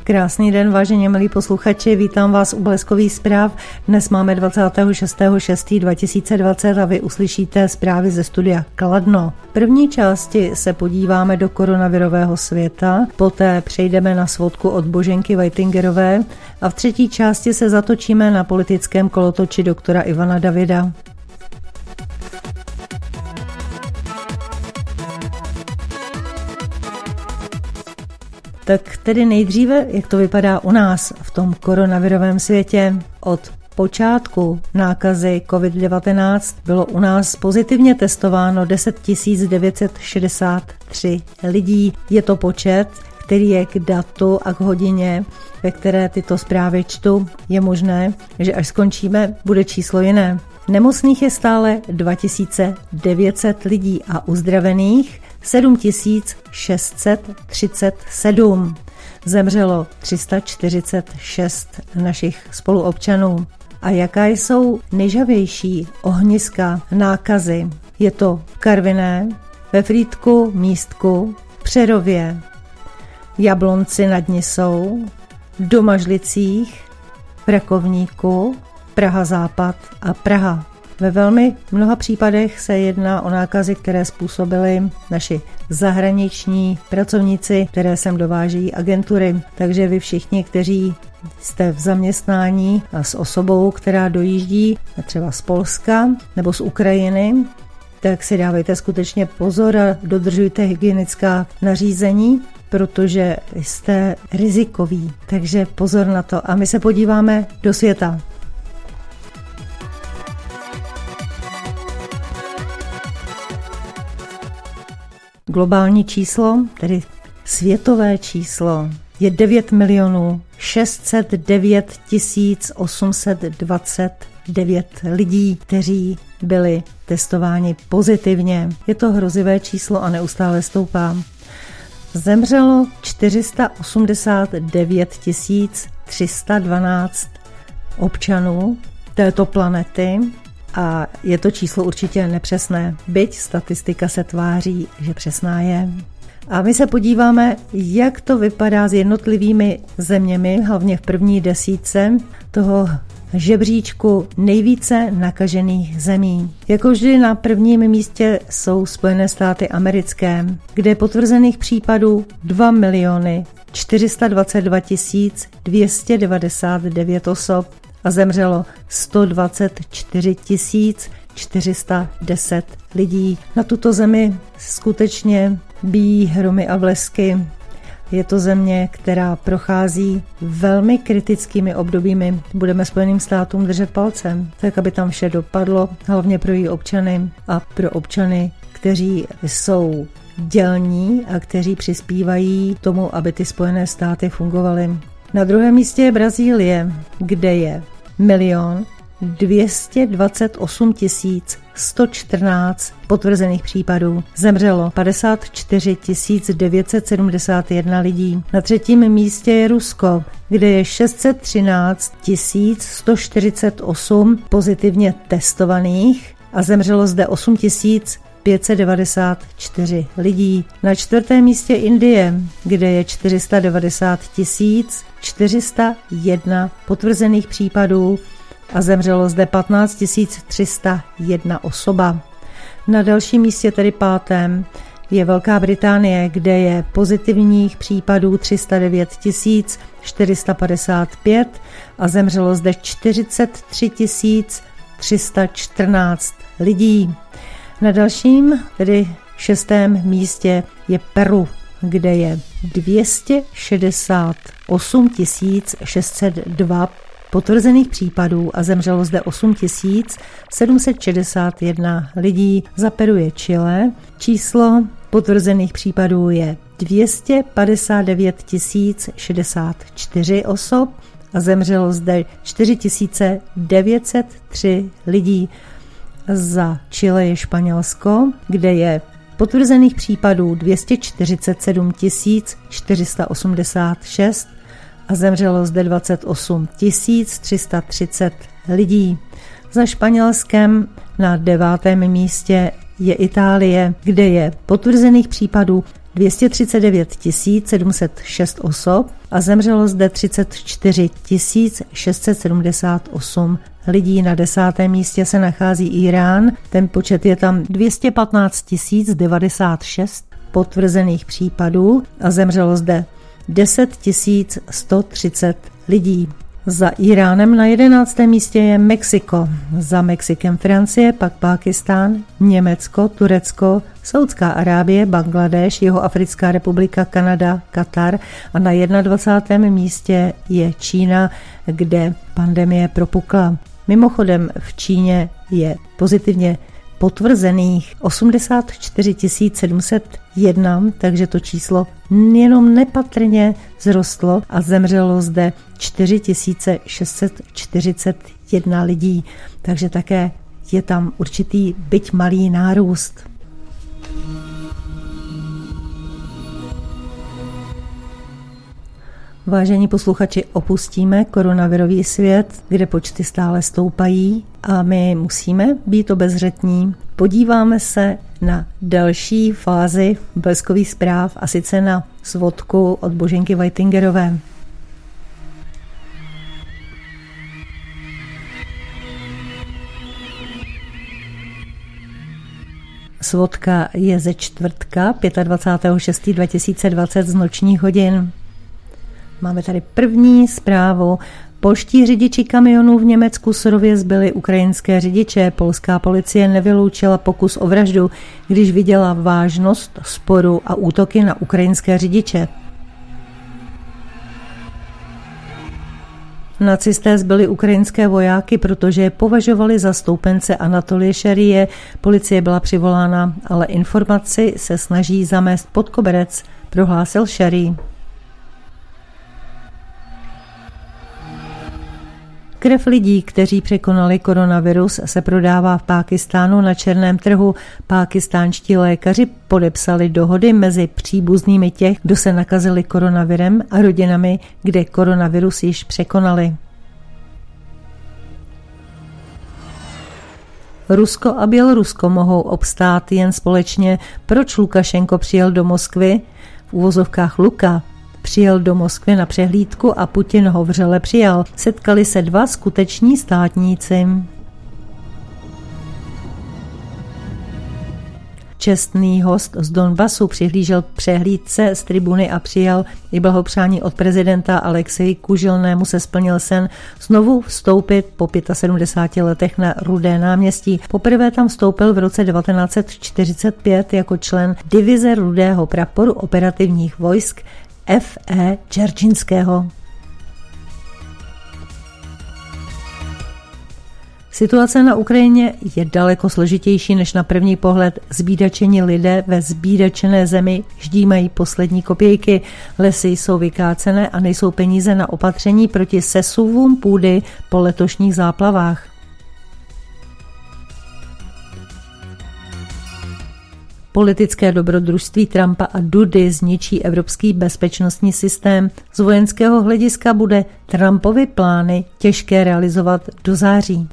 Krásný den, vážení milí posluchači, vítám vás u Bleskových zpráv. Dnes máme 26.6.2020 a vy uslyšíte zprávy ze studia Kladno. V první části se podíváme do koronavirového světa, poté přejdeme na svodku od Boženky Weitingerové a v třetí části se zatočíme na politickém kolotoči doktora Ivana Davida. Tak tedy nejdříve, jak to vypadá u nás v tom koronavirovém světě. Od počátku nákazy COVID-19 bylo u nás pozitivně testováno 10 963 lidí. Je to počet, který je k datu a k hodině, ve které tyto zprávy čtu. Je možné, že až skončíme, bude číslo jiné. Nemocných je stále 2900 lidí a uzdravených 7637. Zemřelo 346 našich spoluobčanů. A jaká jsou nejžavější ohniska nákazy? Je to Karviné, ve Frýdku, Místku, Přerově, Jablonci nad Nisou, v Domažlicích, v Rakovníku, Praha Západ a Praha. Ve velmi mnoha případech se jedná o nákazy, které způsobily naši zahraniční pracovníci, které sem dovážejí agentury. Takže vy všichni, kteří jste v zaměstnání a s osobou, která dojíždí třeba z Polska nebo z Ukrajiny, tak si dávejte skutečně pozor a dodržujte hygienická nařízení, protože jste rizikoví. Takže pozor na to. A my se podíváme do světa. Globální číslo, tedy světové číslo, je 9 609 829 lidí, kteří byli testováni pozitivně. Je to hrozivé číslo a neustále stoupá. Zemřelo 489 312 občanů této planety. A je to číslo určitě nepřesné, byť statistika se tváří, že přesná je. A my se podíváme, jak to vypadá s jednotlivými zeměmi, hlavně v první desítce toho žebříčku nejvíce nakažených zemí. Jako vždy na prvním místě jsou Spojené státy americké, kde je potvrzených případů 2 422 299 osob a zemřelo 124 410 lidí. Na tuto zemi skutečně bijí hromy a blesky. Je to země, která prochází velmi kritickými obdobími. Budeme Spojeným státům držet palcem, tak aby tam vše dopadlo, hlavně pro její občany a pro občany, kteří jsou dělní a kteří přispívají tomu, aby ty Spojené státy fungovaly. Na druhém místě je Brazílie, kde je 1 228 114 potvrzených případů. Zemřelo 54 971 lidí. Na třetím místě je Rusko, kde je 613 148 pozitivně testovaných a zemřelo zde 8 594 lidí. Na čtvrtém místě Indie, kde je 490 401 potvrzených případů a zemřelo zde 15 301 osoba. Na dalším místě, tedy pátém, je Velká Británie, kde je pozitivních případů 309 455 a zemřelo zde 43 314 lidí. Na dalším, tedy šestém místě je Peru, kde je 268 602 potvrzených případů a zemřelo zde 8 761 lidí. Za Peru je Chile. Číslo potvrzených případů je 259 064 osob a zemřelo zde 4 903 lidí. Za Chile je Španělsko, kde je potvrzených případů 247 486 a zemřelo zde 28 330 lidí. Za Španělskem na 9. místě je Itálie, kde je potvrzených případů 239 706 osob a zemřelo zde 34 678 lidí. Na 10. místě se nachází Irán, ten počet je tam 215 096 potvrzených případů a zemřelo zde 10 130 lidí. Za Iránem na 11. místě je Mexiko, za Mexikem Francie, pak Pákistán, Německo, Turecko, Saudská Arábie, Bangladéš, Jihoafrická republika, Kanada, Katar a na 21. místě je Čína, kde pandemie propukla. Mimochodem v Číně je pozitivně potvrzených 84 701, takže to číslo jenom nepatrně vzrostlo a zemřelo zde 4 641 lidí, takže také je tam určitý byť malý nárůst. Vážení posluchači, opustíme koronavirový svět, kde počty stále stoupají a my musíme být obezřetní. Podíváme se na další fázi bleskových zpráv a sice na svodku od Boženky Whitingerové. Svodka je ze čtvrtka 25.6.2020 z nočních hodin. Máme tady první zprávu. Polští řidiči kamionů v Německu surově zbyli ukrajinské řidiče. Polská policie nevyloučila pokus o vraždu, když viděla vážnost sporu a útoky na ukrajinské řidiče. Nacisté zbyli ukrajinské vojáky, protože je považovali za stoupence Anatolie Šarie. Policie byla přivolána, ale informaci se snaží zamést pod koberec, prohlásil Šarie. Krev lidí, kteří překonali koronavirus, se prodává v Pákistánu na černém trhu. Pákistánští lékaři podepsali dohody mezi příbuznými těch, kdo se nakazili koronavirem, a rodinami, kde koronavirus již překonali. Rusko a Bělorusko mohou obstát jen společně. Proč Lukašenko přijel do Moskvy? V uvozovkách Luka přijel do Moskvy na přehlídku a Putin ho vřele přijal. Setkali se dva skuteční státníci. Čestný host z Donbasu přihlížel přehlídce z tribuny a přijal i blahopřání od prezidenta. Alexeji Kužilnému se splnil sen znovu vstoupit po 75 letech na Rudé náměstí. Poprvé tam vstoupil v roce 1945 jako člen divize Rudého praporu operativních vojsk F.E. Dzeržinského. Situace na Ukrajině je daleko složitější než na první pohled. Zbídačení lidé ve zbídačené zemi ždímají poslední kopějky. Lesy jsou vykácené a nejsou peníze na opatření proti sesuvům půdy po letošních záplavách. Politické dobrodružství Trumpa a Dudy zničí evropský bezpečnostní systém. Z vojenského hlediska bude Trumpovy plány těžké realizovat do září.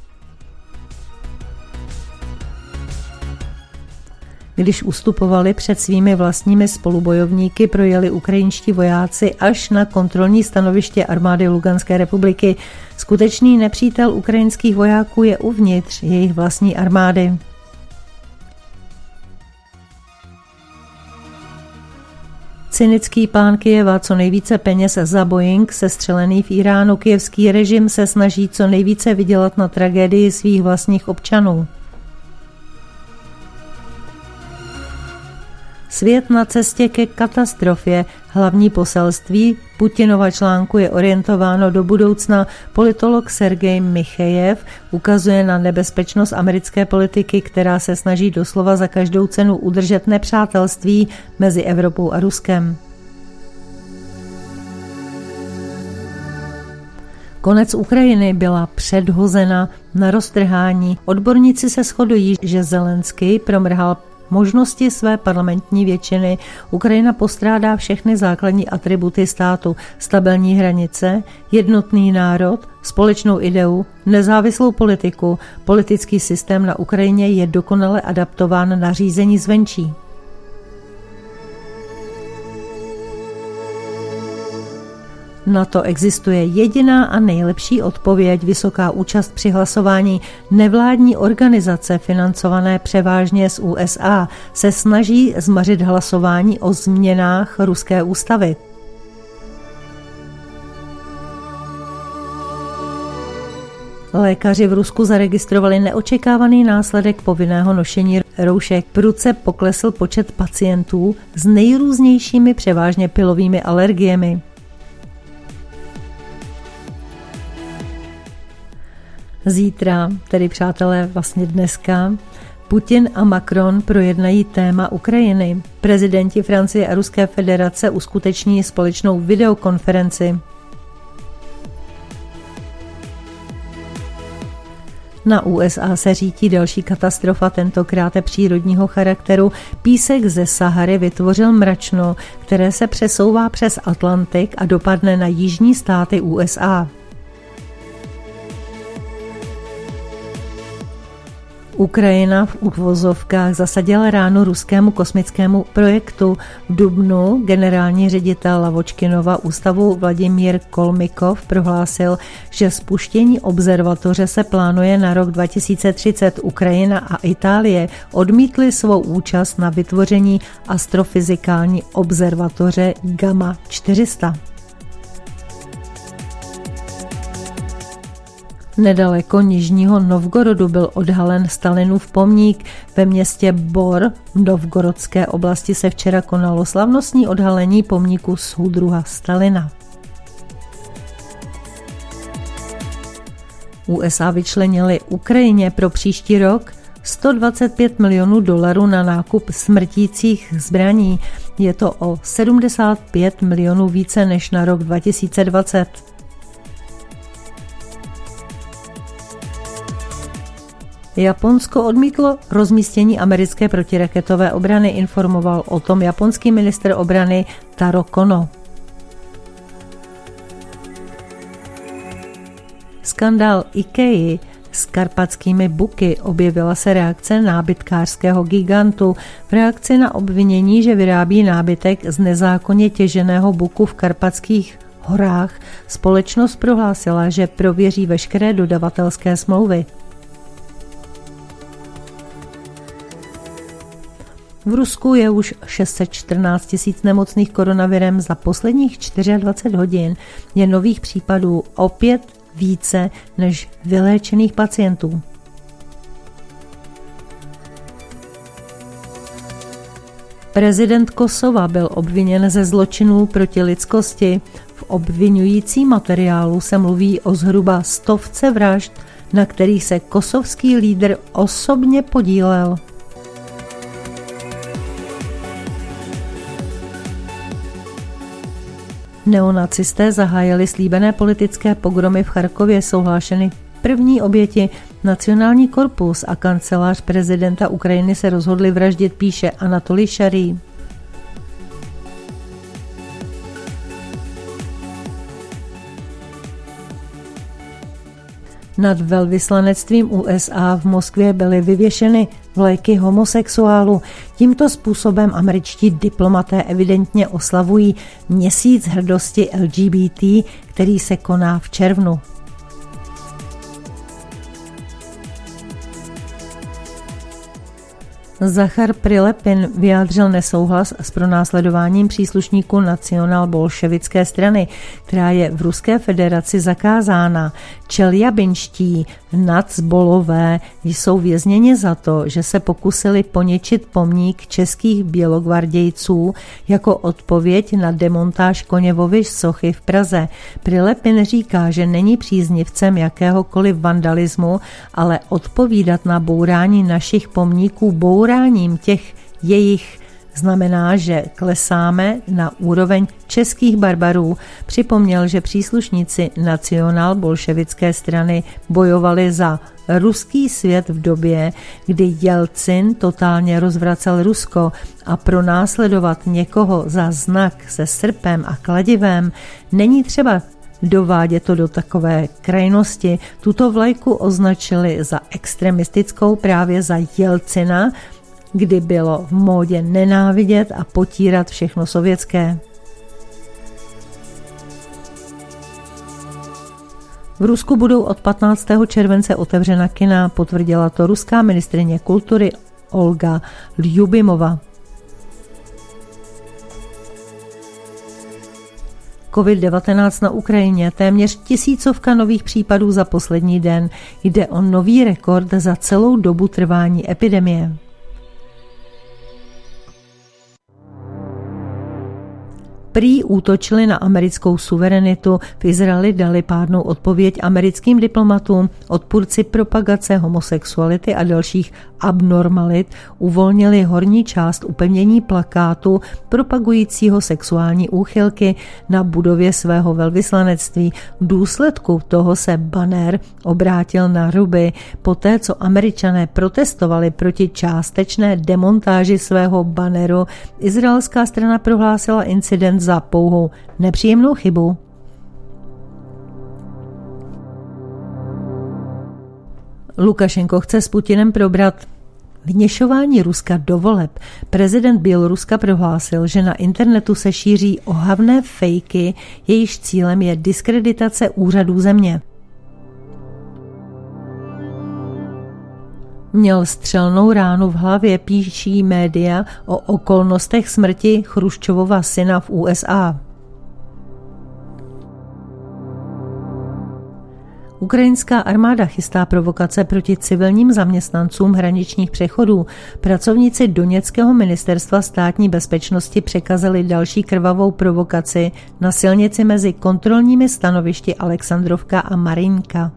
Když ustupovali před svými vlastními spolubojovníky, projeli ukrajinští vojáci až na kontrolní stanoviště armády Luganské republiky. Skutečný nepřítel ukrajinských vojáků je uvnitř jejich vlastní armády. Cynický plán Kyjeva, co nejvíce peněz za Boeing sestřelený v Iránu. Kyjevský režim se snaží co nejvíce vydělat na tragédii svých vlastních občanů. Svět na cestě ke katastrofě. Hlavní poselství Putinova článku je orientováno do budoucna. Politolog Sergej Michejev ukazuje na nebezpečnost americké politiky, která se snaží doslova za každou cenu udržet nepřátelství mezi Evropou a Ruskem. Konec Ukrajiny byla předhozena na roztrhání. Odborníci se shodují, že Zelenský promrhal možnosti své parlamentní většiny. Ukrajina postrádá všechny základní atributy státu: stabilní hranice, jednotný národ, společnou ideu, nezávislou politiku. Politický systém na Ukrajině je dokonale adaptován na řízení zvenčí. Na to existuje jediná a nejlepší odpověď: vysoká účast při hlasování. Nevládní organizace financované převážně z USA se snaží zmařit hlasování o změnách ruské ústavy. Lékaři v Rusku zaregistrovali neočekávaný následek povinného nošení roušek. Prudce poklesl počet pacientů s nejrůznějšími převážně pilovými alergiemi. Zítra, tedy přátelé, vlastně dneska, Putin a Macron projednají téma Ukrajiny. Prezidenti Francie a Ruské federace uskuteční společnou videokonferenci. Na USA se řítí další katastrofa, tentokrát přírodního charakteru. Písek ze Sahary vytvořil mračno, které se přesouvá přes Atlantik a dopadne na jižní státy USA. Ukrajina v uvozovkách zasadila ráno ruskému kosmickému projektu. V dubnu generální ředitel Lavočkinova ústavu Vladimír Kolmikov prohlásil, že spuštění observatoře se plánuje na rok 2030. Ukrajina a Itálie odmítly svou účast na vytvoření astrofyzikální observatoře Gamma 400. Nedaleko Nižního Novgorodu byl odhalen Stalinův pomník. Ve městě Bor v Novgorodské oblasti se včera konalo slavnostní odhalení pomníku soudruha Stalina. USA vyčlenili Ukrajině pro příští rok $125 milionů na nákup smrtících zbraní. Je to o 75 milionů více než na rok 2020. Japonsko odmítlo rozmístění americké protiraketové obrany, informoval o tom japonský ministr obrany Taro Kono. Skandál IKEA s karpatskými buky. Objevila se reakce nábytkářského gigantu v reakci na obvinění, že vyrábí nábytek z nezákonně těženého buku v Karpatských horách. Společnost prohlásila, že prověří veškeré dodavatelské smlouvy. V Rusku je už 614 000 nemocných koronavirem. Za posledních 24 hodin je nových případů opět více než vyléčených pacientů. Prezident Kosova byl obviněn ze zločinů proti lidskosti. V obviňujícím materiálu se mluví o zhruba 100 vražd, na kterých se kosovský lídr osobně podílel. Neonacisté zahájili slíbené politické pogromy v Charkově, jsou hlášeny první oběti. Nacionální korpus a kancelář prezidenta Ukrajiny se rozhodli vraždit, píše Anatolij Šarý. Nad velvyslanectvím USA v Moskvě byly vyvěšeny vlajky homosexuálů. Tímto způsobem američtí diplomaté evidentně oslavují měsíc hrdosti LGBT, který se koná v červnu. Zachar Prilepin vyjádřil nesouhlas s pronásledováním příslušníků nacionál-bolševické strany, která je v Ruské federaci zakázána. Čeljabinští nacbolové jsou vězněni za to, že se pokusili poničit pomník českých bělogvardějců jako odpověď na demontáž Koněvovy sochy v Praze. Prilepin říká, že není příznivcem jakéhokoliv vandalismu, ale odpovídat na bourání našich pomníků bouráním těch jejich znamená, že klesáme na úroveň českých barbarů. Připomněl, že příslušníci nacionál-bolševické strany bojovali za ruský svět v době, kdy Jelcin totálně rozvracel Rusko, a pronásledovat někoho za znak se srpem a kladivem není třeba dovádět to do takové krajnosti. Tuto vlajku označili za extremistickou právě za Jelcina, kdy bylo v módě nenávidět a potírat všechno sovětské. V Rusku budou od 15. července otevřena kina, potvrdila to ruská ministryně kultury Olga Ljubimova. COVID-19 na Ukrajině, téměř 1000 nových případů za poslední den. Jde o nový rekord za celou dobu trvání epidemie. Prý útočili na americkou suverenitu, v Izraeli dali pádnou odpověď americkým diplomatům, odpůrci propagace homosexuality a dalších abnormalit uvolnili horní část upevnění plakátu propagujícího sexuální úchylky na budově svého velvyslanectví. V důsledku toho se banner obrátil na ruby. Poté, co Američané protestovali proti částečné demontáži svého banneru, izraelská strana prohlásila incident za pouhou nepříjemnou chybu. Lukašenko chce s Putinem probrat vměšování Ruska do voleb. Prezident Běloruska prohlásil, že na internetu se šíří ohavné fejky, jejichž cílem je diskreditace úřadů země. Měl střelnou ránu v hlavě, píší média o okolnostech smrti Chruščovova syna v USA. Ukrajinská armáda chystá provokace proti civilním zaměstnancům hraničních přechodů. Pracovníci Doněckého ministerstva státní bezpečnosti překazali další krvavou provokaci na silnici mezi kontrolními stanovišti Alexandrovka a Marinka.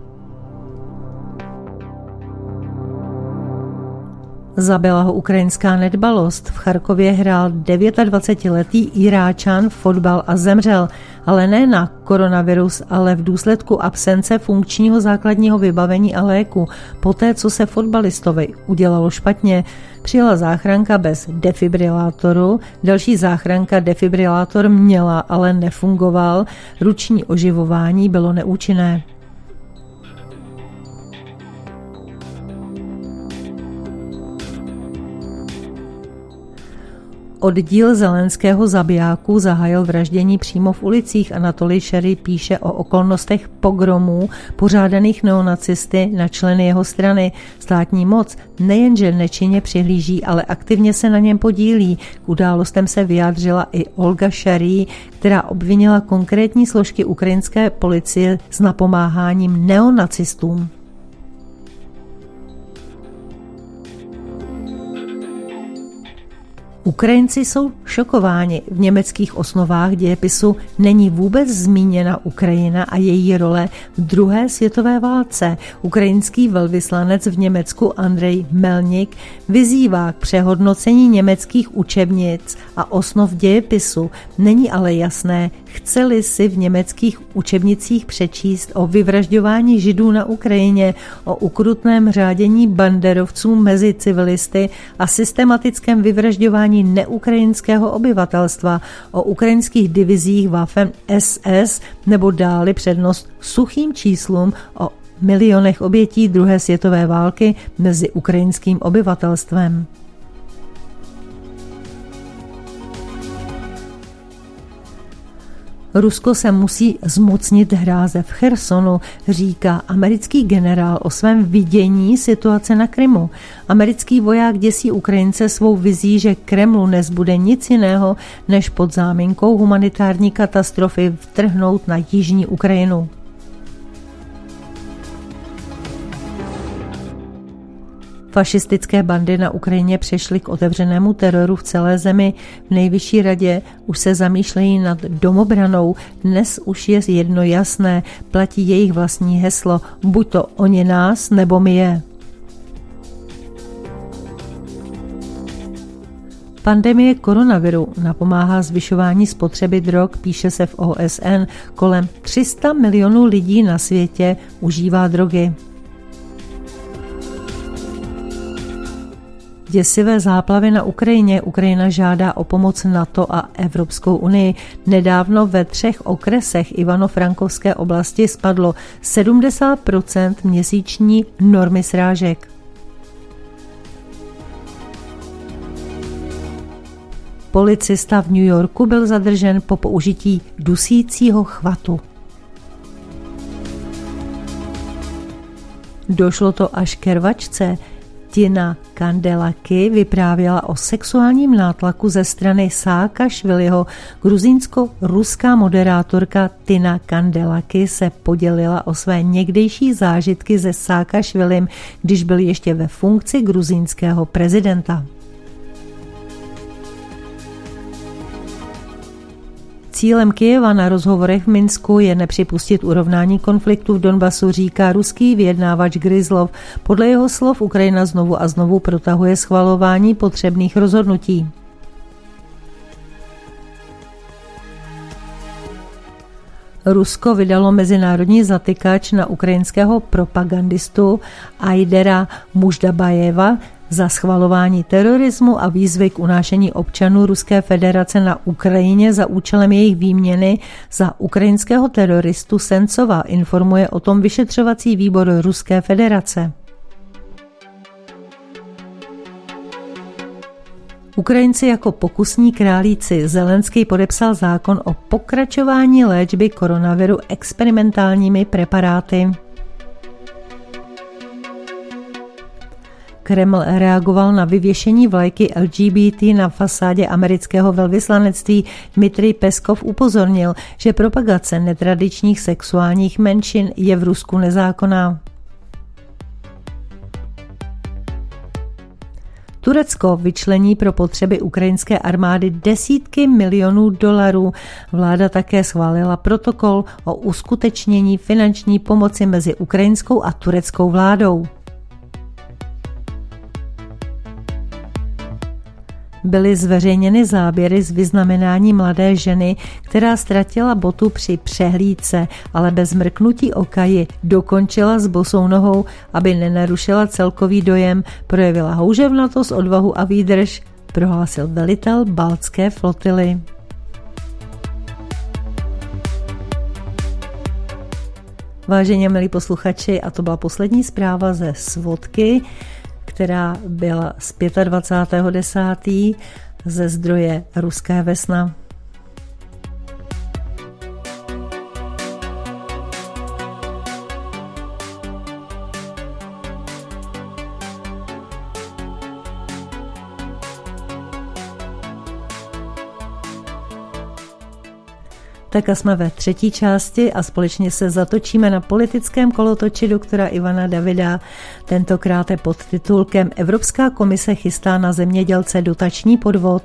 Zabila ho ukrajinská nedbalost. V Charkově hrál 29letý Iráčan fotbal a zemřel, ale ne na koronavirus, ale v důsledku absence funkčního základního vybavení a léku. Poté, co se fotbalistovi udělalo špatně, přijela záchranka bez defibrilátoru, další záchranka defibrilátor měla, ale nefungoval, ruční oživování bylo neúčinné. Oddíl zelenského zabijáků zahájil vraždění přímo v ulicích. Anatolij Šery píše o okolnostech pogromů pořádaných neonacisty na členy jeho strany. Státní moc nejenže nečinně přihlíží, ale aktivně se na něm podílí. K událostem se vyjádřila i Olga Šarý, která obvinila konkrétní složky ukrajinské policie s napomáháním neonacistům. Ukrajinci jsou šokováni. V německých osnovách dějepisu není vůbec zmíněna Ukrajina a její role v druhé světové válce. Ukrajinský velvyslanec v Německu Andrej Melnik vyzývá k přehodnocení německých učebnic a osnov dějepisu. Není ale jasné, chce-li si v německých učebnicích přečíst o vyvražďování Židů na Ukrajině, o ukrutném řádění banderovců mezi civilisty a systematickém vyvražďování neukrajinského obyvatelstva, o ukrajinských divizích Waffen SS nebo dáli přednost suchým číslům o milionech obětí druhé světové války mezi ukrajinským obyvatelstvem. Rusko se musí zmocnit hráze v Chersonu, říká americký generál o svém vidění situace na Krymu. Americký voják děsí Ukrajince svou vizí, že Kremlu nezbude nic jiného, než pod záminkou humanitární katastrofy vtrhnout na jižní Ukrajinu. Fašistické bandy na Ukrajině přešly k otevřenému teroru v celé zemi. V nejvyšší radě už se zamýšlejí nad domobranou. Dnes už je jedno jasné, platí jejich vlastní heslo. Buď to oni nás, nebo my je. Pandemie koronaviru napomáhá zvyšování spotřeby drog, píše se v OSN. Kolem 300 milionů lidí na světě užívá drogy. Děsivé záplavy na Ukrajině. Ukrajina žádá o pomoc NATO a Evropskou unii. Nedávno ve 3 okresech Ivano-Frankovské oblasti spadlo 70% měsíční normy srážek. Policista v New Yorku byl zadržen po použití dusícího chvatu. Došlo to až ke rvačce. Tina Kandelaki vyprávěla o sexuálním nátlaku ze strany Saakašviliho. Gruzínsko-ruská moderátorka Tina Kandelaki se podělila o své někdejší zážitky se Saakašvilim, když byl ještě ve funkci gruzínského prezidenta. Cílem Kyjeva na rozhovorech v Minsku je nepřipustit urovnání konfliktu v Donbasu, říká ruský vyjednávač Gryzlov. Podle jeho slov Ukrajina znovu a znovu protahuje schvalování potřebných rozhodnutí. Rusko vydalo mezinárodní zatykač na ukrajinského propagandistu Aidera Muždabajeva za schvalování terorismu a výzvy k unášení občanů Ruské federace na Ukrajině za účelem jejich výměny za ukrajinského teroristu Sencova, informuje o tom vyšetřovací výbor Ruské federace. Ukrajinci jako pokusní králíci. Zelenský podepsal zákon o pokračování léčby koronaviru experimentálními preparáty. Kreml reagoval na vyvěšení vlajky LGBT na fasádě amerického velvyslanectví. Dmitrij Peskov upozornil, že propagace netradičních sexuálních menšin je v Rusku nezákonná. Turecko vyčlení pro potřeby ukrajinské armády desítky milionů dolarů. Vláda také schválila protokol o uskutečnění finanční pomoci mezi ukrajinskou a tureckou vládou. Byly zveřejněny záběry z vyznamenání mladé ženy, která ztratila botu při přehlídce, ale bez mrknutí oka ji dokončila s bosou nohou, aby nenarušila celkový dojem. Projevila houževnatost, odvahu a výdrž, prohlásil velitel baltské flotily. Vážení milí posluchači, a to byla poslední zpráva ze Svodky, která byla z 25.10. ze zdroje Ruské Vesna. Tak a jsme ve třetí části a společně se zatočíme na politickém kolotoči doktora Ivana Davida. Tentokrát je pod titulkem Evropská komise chystá na zemědělce dotační podvod.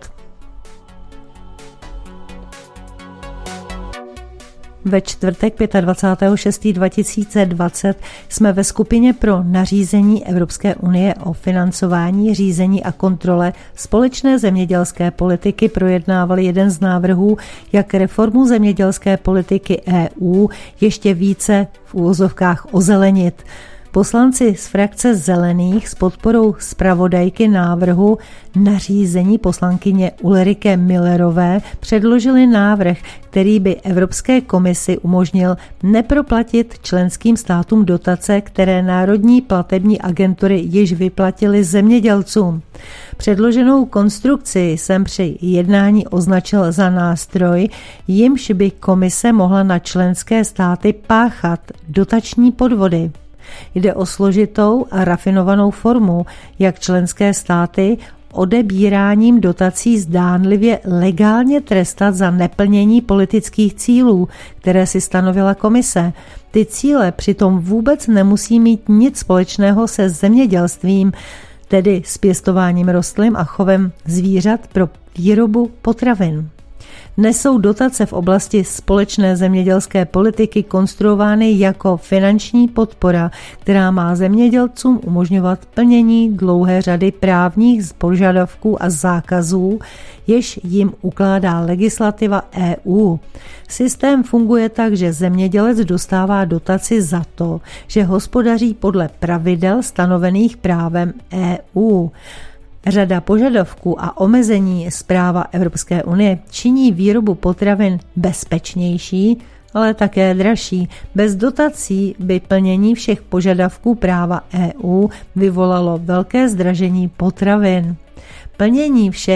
Ve čtvrtek 25.6.2020 jsme ve skupině pro nařízení Evropské unie o financování, řízení a kontrole společné zemědělské politiky projednávali jeden z návrhů, jak reformu zemědělské politiky EU ještě více v úvozovkách ozelenit. Poslanci z frakce Zelených s podporou zpravodajky návrhu nařízení poslankyně Ulrike Millerové předložili návrh, který by Evropské komisi umožnil neproplatit členským státům dotace, které národní platební agentury již vyplatily zemědělcům. Předloženou konstrukci jsem při jednání označil za nástroj, jimž by komise mohla na členské státy páchat dotační podvody. Jde o složitou a rafinovanou formu, jak členské státy odebíráním dotací zdánlivě legálně trestat za neplnění politických cílů, které si stanovila komise. Ty cíle přitom vůbec nemusí mít nic společného se zemědělstvím, tedy s pěstováním rostlin a chovem zvířat pro výrobu potravin. Nesou dotace v oblasti společné zemědělské politiky konstruovány jako finanční podpora, která má zemědělcům umožňovat plnění dlouhé řady právních požadavků a zákazů, jež jim ukládá legislativa EU. Systém funguje tak, že zemědělec dostává dotaci za to, že hospodaří podle pravidel stanovených právem EU. Řada požadavků a omezení z práva Evropské unie činí výrobu potravin bezpečnější, ale také dražší. Bez dotací by plnění všech požadavků práva EU vyvolalo velké zdražení potravin. Plnění všech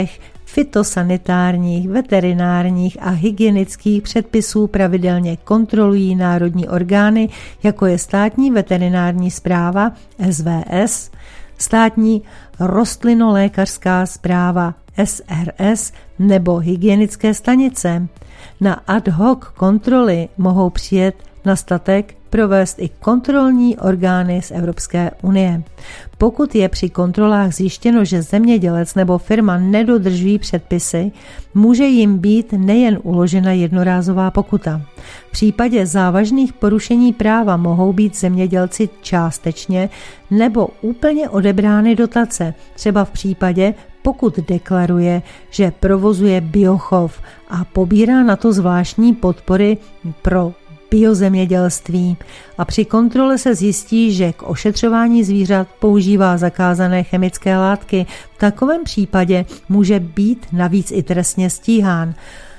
fytosanitárních, veterinárních a hygienických předpisů pravidelně kontrolují národní orgány, jako je Státní veterinární správa SVS, Státní rostlinolékařská správa SRS nebo hygienické stanice. Na ad hoc kontroly mohou přijet na statek provést i kontrolní orgány z Evropské unie. Pokud je při kontrolách zjištěno, že zemědělec nebo firma nedodržují předpisy, může jim být nejen uložena jednorázová pokuta. V případě závažných porušení práva mohou být zemědělci částečně nebo úplně odebrány dotace, třeba v případě, pokud deklaruje, že provozuje biochov a pobírá na to zvláštní podpory pro biozemědělství a při kontrole se zjistí, že k ošetřování zvířat používá zakázané chemické látky. V takovém případě může být navíc i trestně stíhán.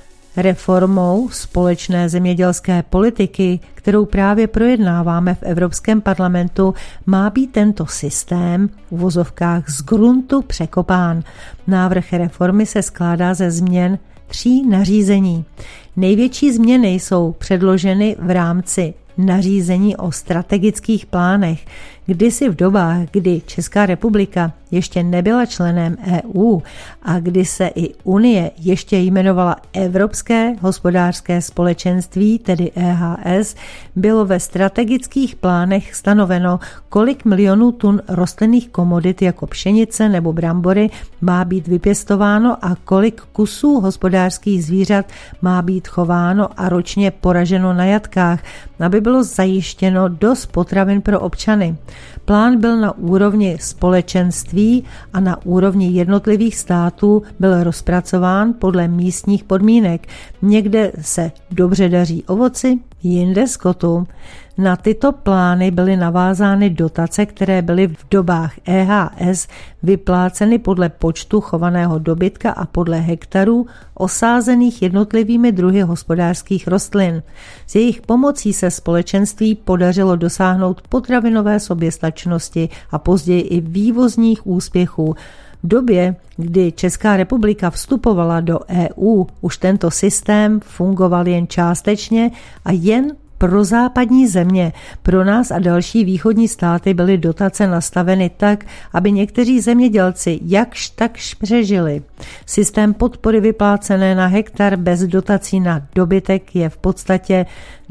Reformou společné zemědělské politiky, kterou právě projednáváme v Evropském parlamentu, má být tento systém v uvozovkách z gruntu překopán. Návrh reformy se skládá ze změn 3 nařízení. Největší změny jsou předloženy v rámci nařízení o strategických plánech. Kdysi v dobách, kdy Česká republika ještě nebyla členem EU a kdy se i Unie ještě jmenovala Evropské hospodářské společenství, tedy EHS, bylo ve strategických plánech stanoveno, kolik milionů tun rostlinných komodit jako pšenice nebo brambory má být vypěstováno a kolik kusů hospodářských zvířat má být chováno a ročně poraženo na jatkách, aby bylo zajištěno dost potravin pro občany. Plán byl na úrovni společenství a na úrovni jednotlivých států byl rozpracován podle místních podmínek. Někde se dobře daří ovoci, jinde skotu. Na tyto plány byly navázány dotace, které byly v dobách EHS vypláceny podle počtu chovaného dobytka a podle hektarů osázených jednotlivými druhy hospodářských rostlin. S jejich pomocí se společenství podařilo dosáhnout potravinové soběstačnosti a později i vývozních úspěchů. V době, kdy Česká republika vstupovala do EU, už tento systém fungoval jen částečně a jen pro západní země. Pro nás a další východní státy byly dotace nastaveny tak, aby někteří zemědělci jakž takž přežili. Systém podpory vyplácené na hektar bez dotací na dobytek je v podstatě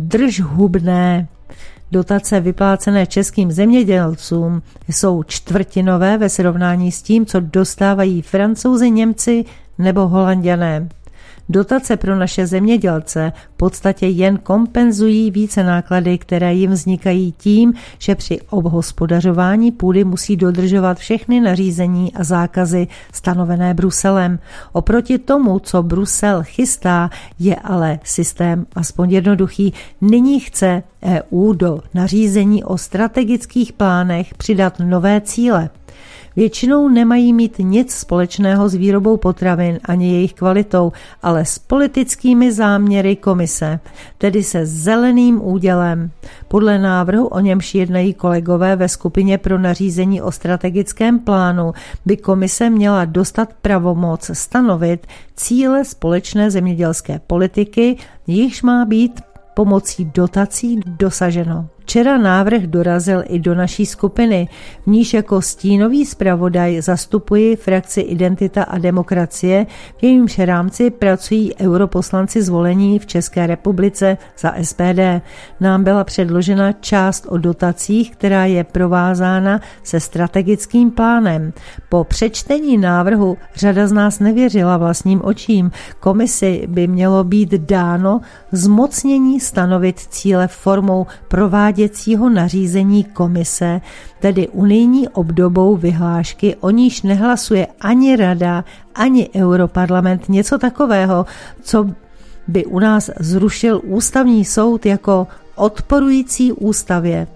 držhubné. Dotace vyplácené českým zemědělcům jsou čtvrtinové ve srovnání s tím, co dostávají Francouzi, Němci nebo Holanďané. Dotace pro naše zemědělce v podstatě jen kompenzují více náklady, které jim vznikají tím, že při obhospodařování půdy musí dodržovat všechny nařízení a zákazy stanovené Bruselem. Oproti tomu, co Brusel chystá, je ale systém aspoň jednoduchý. Nyní chce EU do nařízení o strategických plánech přidat nové cíle. Většinou nemají mít nic společného s výrobou potravin ani jejich kvalitou, ale s politickými záměry komise, tedy se zeleným údělem. Podle návrhu, o němž jednají kolegové ve skupině pro nařízení o strategickém plánu, by komise měla dostat pravomoc stanovit cíle společné zemědělské politiky, jichž má být pomocí dotací dosaženo. Včera návrh dorazil i do naší skupiny, v níž jako stínový zpravodaj zastupuji frakci Identita a demokracie, v jejímž rámci pracují europoslanci zvolení v České republice za SPD. Nám byla předložena část o dotacích, která je provázána se strategickým plánem. Po přečtení návrhu řada z nás nevěřila vlastním očím. Komisi by mělo být dáno zmocnění stanovit cíle formou prováděcího nařízení komise, tedy unijní obdobou vyhlášky, o níž nehlasuje ani Rada, ani Europarlament, něco takového, co by u nás zrušil ústavní soud jako odporující ústavě.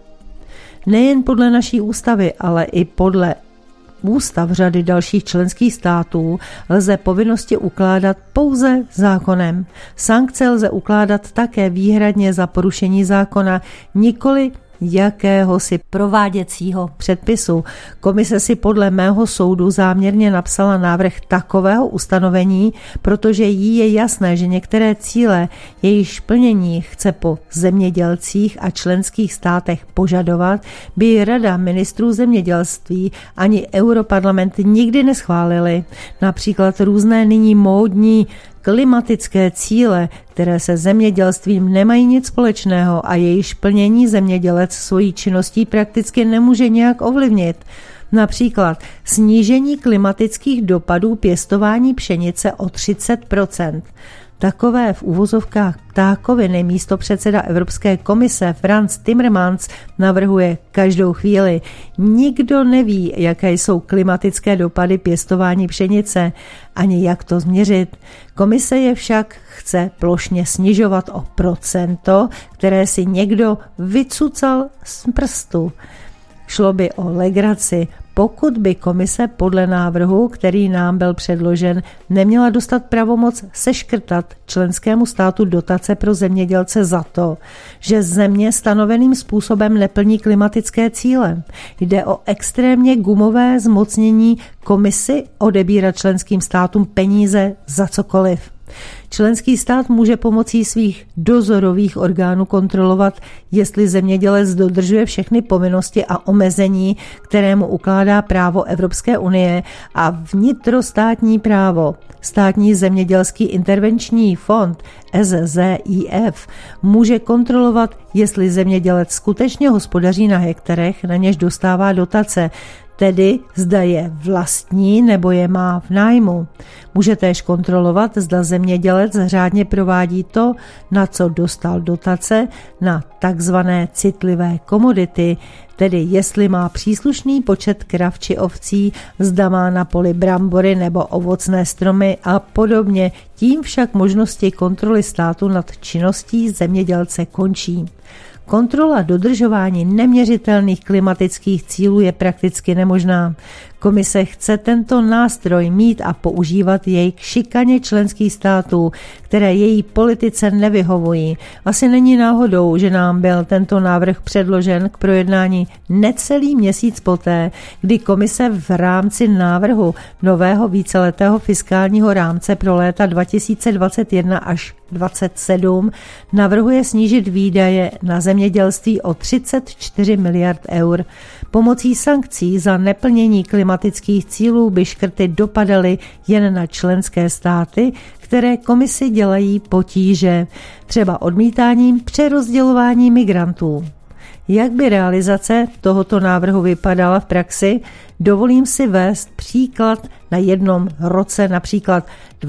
Nejen podle naší ústavy, ale i podle ústav řady dalších členských států lze povinnosti ukládat pouze zákonem. Sankce lze ukládat také výhradně za porušení zákona, nikoli jakéhosi prováděcího předpisu. Komise si podle mého soudu záměrně napsala návrh takového ustanovení, protože jí je jasné, že některé cíle, jejichž plnění chce po zemědělcích a členských státech požadovat, by Rada ministrů zemědělství ani Europarlament nikdy neschválili. Například různé nyní módní klimatické cíle, které se zemědělstvím nemají nic společného a jejíž plnění zemědělec svojí činností prakticky nemůže nějak ovlivnit. Například snížení klimatických dopadů pěstování pšenice o 30%. Takové v uvozovkách ptákoviny místopředseda Evropské komise Frans Timmermans navrhuje každou chvíli. Nikdo neví, jaké jsou klimatické dopady pěstování pšenice, ani jak to změřit. Komise je však chce plošně snižovat o procento, které si někdo vycucal z prstu. Šlo by o legraci, pokud by komise podle návrhu, který nám byl předložen, neměla dostat pravomoc seškrtat členskému státu dotace pro zemědělce za to, že země stanoveným způsobem neplní klimatické cíle. Jde o extrémně gumové zmocnění komisi odebírat členským státům peníze za cokoliv. Členský stát může pomocí svých dozorových orgánů kontrolovat, jestli zemědělec dodržuje všechny povinnosti a omezení, které mu ukládá právo Evropské unie a vnitrostátní právo. Státní zemědělský intervenční fond SZIF může kontrolovat, jestli zemědělec skutečně hospodaří na hektarech, na něž dostává dotace, tedy zda je vlastní nebo je má v nájmu. Může též kontrolovat, zda zemědělec řádně provádí to, na co dostal dotace, na takzvané citlivé komodity, tedy jestli má příslušný počet krav či ovcí, zda má na poli brambory nebo ovocné stromy a podobně. Tím však možnosti kontroly státu nad činností zemědělce končí. Kontrola dodržování neměřitelných klimatických cílů je prakticky nemožná. Komise chce tento nástroj mít a používat jej k šikaně členských států, které její politice nevyhovují. Asi není náhodou, že nám byl tento návrh předložen k projednání necelý měsíc poté, kdy komise v rámci návrhu nového víceletého fiskálního rámce pro léta 2021 až 2027 navrhuje snížit výdaje na zemědělství o 34 miliard eur. Pomocí sankcí za neplnění klimatických cílů by škrty dopadaly jen na členské státy, které komisi dělají potíže, třeba odmítáním přerozdělování migrantů. Jak by realizace tohoto návrhu vypadala v praxi, dovolím si vést příklad na jednom roce, například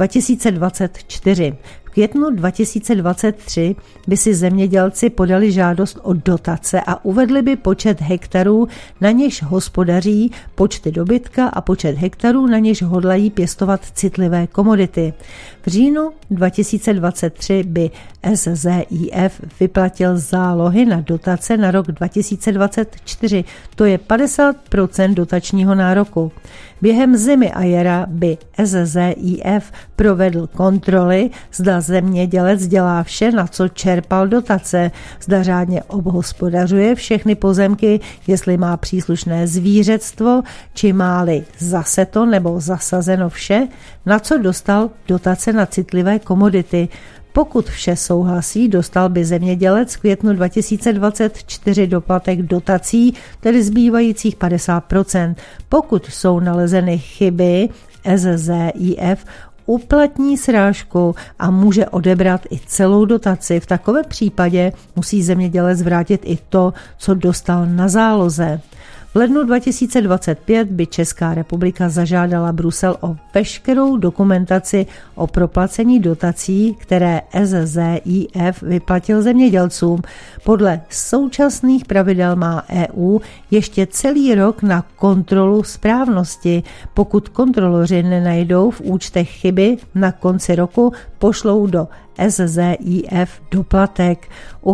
2024. V květnu 2023 by si zemědělci podali žádost o dotace a uvedli by počet hektarů, na něž hospodaří, počty dobytka a počet hektarů, na něž hodlají pěstovat citlivé komodity. V říjnu 2023 by SZIF vyplatil zálohy na dotace na rok 2024, to je 50% dotačního nároku. Během zimy a jara by SZIF provedl kontroly, zda zemědělec dělá vše, na co čerpal dotace, zda řádně obhospodařuje všechny pozemky, jestli má příslušné zvířectvo, či má-li zaseto nebo zasazeno vše, na co dostal dotace na citlivé komodity. Pokud vše souhlasí, dostal by zemědělec v květnu 2024 doplatek dotací, tedy zbývajících 50%. Pokud jsou nalezeny chyby, SZIF uplatní srážku a může odebrat i celou dotaci. V takovém případě musí zemědělec vrátit i to, co dostal na záloze. V lednu 2025 by Česká republika zažádala Brusel o veškerou dokumentaci o proplacení dotací, které SZIF vyplatil zemědělcům. Podle současných pravidel má EU ještě celý rok na kontrolu správnosti. Pokud kontroloři nenajdou v účtech chyby, na konci roku pošlou do SZIF doplatek. U chyb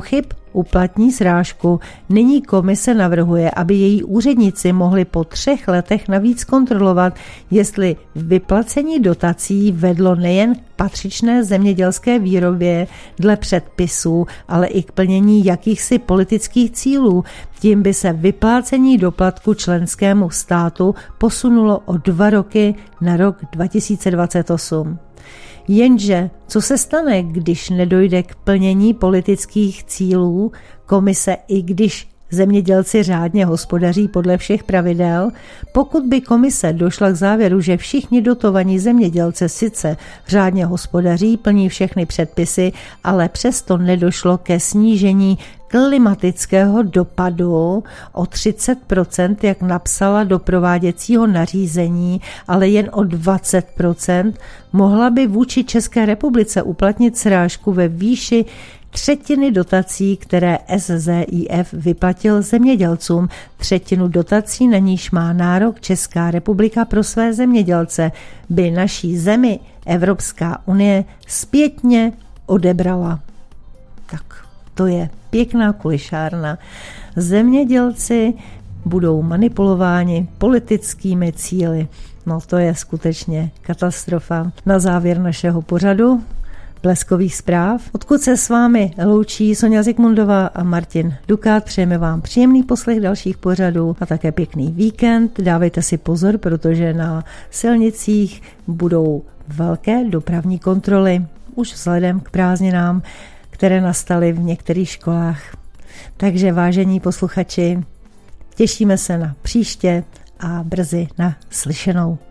uplatní srážku, nyní komise navrhuje, aby její úředníci mohli po 3 letech navíc kontrolovat, jestli vyplacení dotací vedlo nejen k patřičné zemědělské výrobě dle předpisů, ale i k plnění jakýchsi politických cílů. Tím by se vyplácení doplatku členskému státu posunulo o 2 roky na rok 2028. Jenže co se stane, když nedojde k plnění politických cílů komise, i když zemědělci řádně hospodaří podle všech pravidel? Pokud by komise došla k závěru, že všichni dotovaní zemědělci sice řádně hospodaří, plní všechny předpisy, ale přesto nedošlo ke snížení klimatického dopadu o 30%, jak napsala do prováděcího nařízení, ale jen o 20%, mohla by vůči České republice uplatnit srážku ve výši 1/3 dotací, které SZIF vyplatil zemědělcům. 1/3 dotací, na níž má nárok Česká republika pro své zemědělce, by naší zemi Evropská unie zpětně odebrala. Tak to je pěkná kulišárna. Zemědělci budou manipulováni politickými cíli. No to je skutečně katastrofa. Na závěr našeho pořadu Bleskových zpráv, odkud se s vámi loučí Sonja Zikmundová a Martin Dukát. Přejeme vám příjemný poslech dalších pořadů a také pěkný víkend. Dávejte si pozor, protože na silnicích budou velké dopravní kontroly už vzhledem k prázdninám, které nastaly v některých školách. Takže vážení posluchači, těšíme se na příště a brzy na slyšenou.